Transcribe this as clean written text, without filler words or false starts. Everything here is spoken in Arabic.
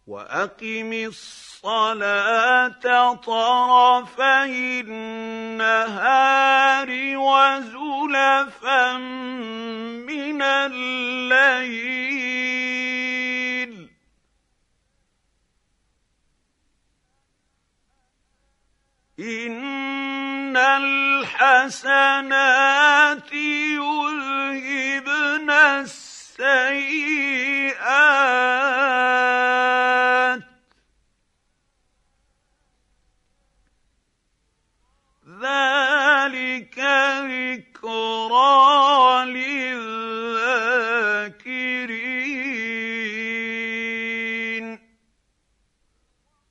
وأقم الصلاة طرفي النهار وزلفا من الليل إن الحسنات يذهبن السيئات